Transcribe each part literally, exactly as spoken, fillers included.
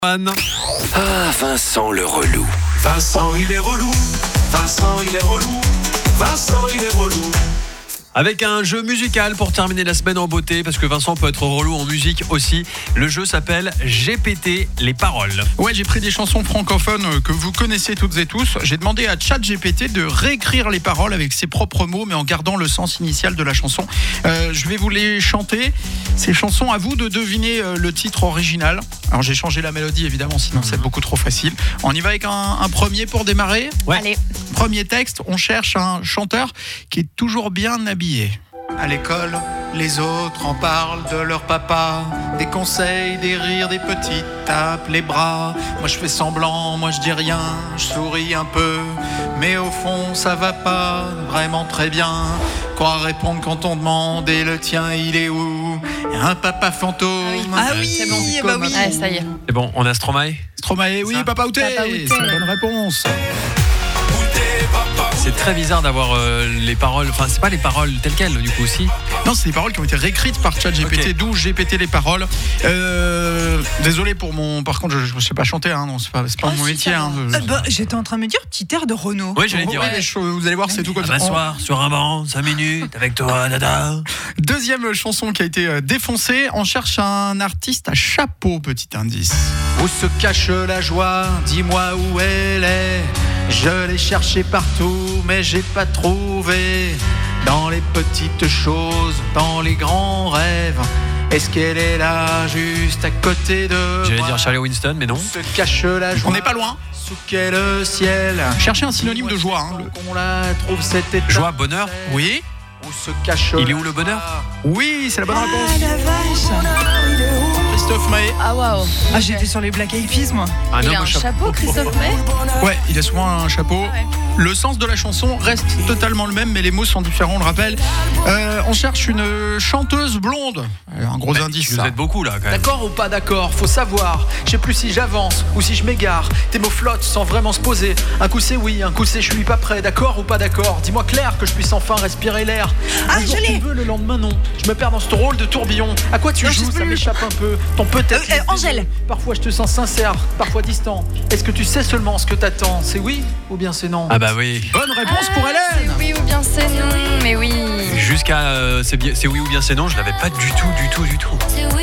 Anne. Ah, Vincent le relou. Vincent il est relou, Vincent il est relou, Vincent il est relou. Avec un jeu musical pour terminer la semaine en beauté, parce que Vincent peut être relou en musique aussi. Le jeu s'appelle G P T les paroles. Ouais, j'ai pris des chansons francophones que vous connaissez toutes et tous. J'ai demandé à ChatGPT de réécrire les paroles avec ses propres mots, mais en gardant le sens initial de la chanson. Euh, je vais vous les chanter. Ces chansons, à vous de deviner le titre original. Alors j'ai changé la mélodie évidemment, sinon c'est beaucoup trop facile. On y va avec un, un premier pour démarrer. Ouais. Allez. Premier texte, on cherche un chanteur qui est toujours bien habillé. À l'école, les autres en parlent de leur papa, des conseils, des rires, des petites tapes, les bras. Moi je fais semblant, moi je dis rien, je souris un peu, mais au fond ça va pas vraiment très bien. Quoi répondre quand on demande et le tien il est où? Un papa fantôme. Ah oui, c'est bon, bah oui. Ah, ça y est. C'est bon, on a Stromae. Stromae, oui, Ça. Papa Outé. Papa Outé. C'est la bonne réponse. C'est très bizarre d'avoir euh, les paroles, enfin c'est pas les paroles telles quelles du coup aussi. Non, c'est des paroles qui ont été réécrites par ChatGPT, Okay. d'où G P T les paroles. Euh, désolé pour mon. Par contre, je ne sais pas chanter, hein, non, c'est pas, c'est pas Oh, mon si, métier. ça Hein, va. je- Euh, bah, j'étais en train de me dire petit air de Renaud. Oui, j'allais Oh, dire. ouais, Ouais. mais je- vous allez voir, c'est tout comme À ça. m'asseoir sur un banc, cinq minutes avec toi, dada. Deuxième chanson qui a été euh, défoncée. On cherche un artiste à chapeau, petit indice. Où se cache la joie? Dis-moi où elle est. Je l'ai cherchée partout, mais j'ai pas trouvé. Dans les petites choses, dans les grands rêves. Est-ce qu'elle est là, juste à côté de J'allais moi? dire Charlie Winston, mais non. Où se cache la joie? On n'est pas loin. Sous quel ciel? Cherchez un synonyme de joie. Hein, le- On la trouve cette étape. Joie, bonheur. Oui. Où se cache Il est la où le bonheur? Oui, c'est la bonne Ah réponse. la vache. Christophe Maé. Ah waouh. Ah, j'étais sur les Black Eyed Peas moi. Un Il homme a au un chapeau. chapeau, Christophe Maé. Ouais, il a souvent un chapeau. ouais. Le sens de la chanson reste totalement le même, mais les mots sont différents, on le rappelle. Euh, on cherche une chanteuse blonde. Euh, Un gros indice, Vous ça. êtes beaucoup là quand même. D'accord ou pas d'accord, faut savoir. Je sais plus si j'avance ou si je m'égare. Tes mots flottent sans vraiment se poser. Un coup c'est oui, un coup c'est je suis pas prêt. D'accord ou pas d'accord? Dis-moi clair que je puisse enfin respirer l'air. Ah, Un jour je l'ai. tu veux, le lendemain non. Je me perds dans ce rôle de tourbillon. À quoi tu Non, je joues? sais Ça plus. m'échappe un peu. Ton peut-être. Euh, euh, Angèle. Parfois je te sens sincère, parfois distant. Est-ce que tu sais seulement ce que t'attends? C'est oui ou bien c'est non? Ah bah oui. Bonne réponse pour Ah, Hélène. c'est oui ou bien c'est non, mais oui. Jusqu'à euh, c'est bien, c'est oui ou bien c'est non, je l'avais pas du tout, du tout, du tout.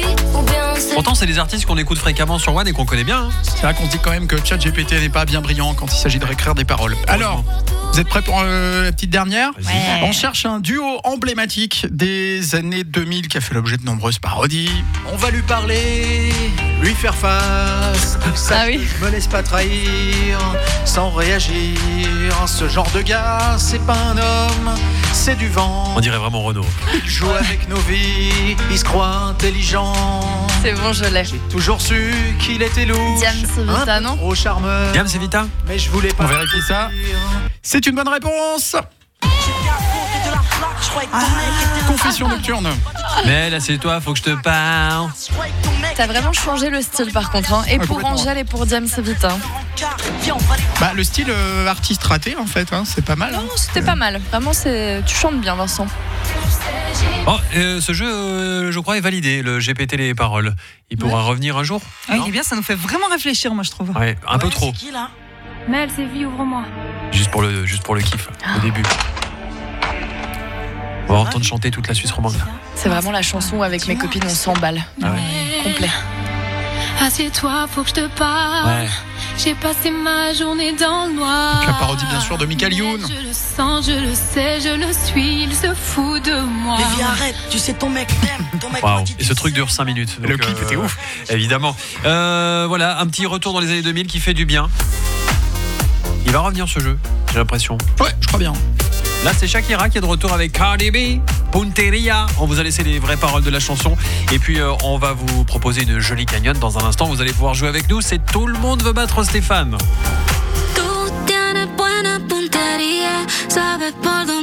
Pourtant, c'est des artistes qu'on écoute fréquemment sur One et qu'on connaît bien. Hein. C'est vrai qu'on se dit quand même que ChatGPT n'est pas bien brillant quand il s'agit de réécrire des paroles. Alors, vous êtes prêts pour euh, la petite dernière? Vas-y. Ouais. On cherche un duo emblématique des années deux mille qui a fait l'objet de nombreuses parodies. On va lui parler, lui faire face. Ça, Ah oui. je me laisse pas trahir, sans réagir. Ce genre de gars, c'est pas un homme, c'est du vent. On dirait vraiment Renaud. Il joue avec nos vies, il se croit intelligent. C'est bon, je l'ai. J'ai toujours su qu'il était louche, Diam Civita, un peu non trop charmeur. Diam, c'est Vita. Mais je voulais pas. On vérifie ça. C'est une bonne réponse. Confession nocturne. Mais là, c'est toi, faut que je te parle. T'as vraiment changé le style par contre. Hein. Et Ah, pour complètement. Angèle et pour Diam Civita. Bah, le style euh, artiste raté, en fait, hein, c'est pas mal. hein. Non, c'était pas mal. Vraiment, c'est. Tu chantes bien, Vincent. Bon, euh, ce jeu, euh, je crois, est validé. Le G P T les paroles. Il pourra revenir un jour. Ah, Non il est bien, ça nous fait vraiment réfléchir moi je trouve. Ouais, un peu trop. Mel, c'est vie, ouvre-moi. Juste pour le, juste pour le kiff, au début. On va entendre chanter toute la Suisse romande. là. C'est vraiment la chanson où avec mes copines on s'emballe. Ah ouais. Complet. Assieds-toi, faut que je te parle. Ouais. J'ai passé ma journée dans le noir. Donc la parodie, bien sûr, de Michael Youn. Je le sens, je le sais, je le suis, il se fout de moi. Mais viens, arrête, tu sais, ton mec t'aime. Ton mec Waouh. m'a dit, Et ce tu truc sais. dure cinq minutes. Le donc, clip était ouf. Évidemment. Euh, voilà, un petit retour dans les années deux mille qui fait du bien. Il va revenir ce jeu, j'ai l'impression. Ouais, je crois bien. Là, c'est Shakira qui est de retour avec Cardi B, Punteria. On vous a laissé les vraies paroles de la chanson. Et puis, euh, on va vous proposer une jolie cagnotte dans un instant. Vous allez pouvoir jouer avec nous. C'est Tout le monde veut battre Stéphane.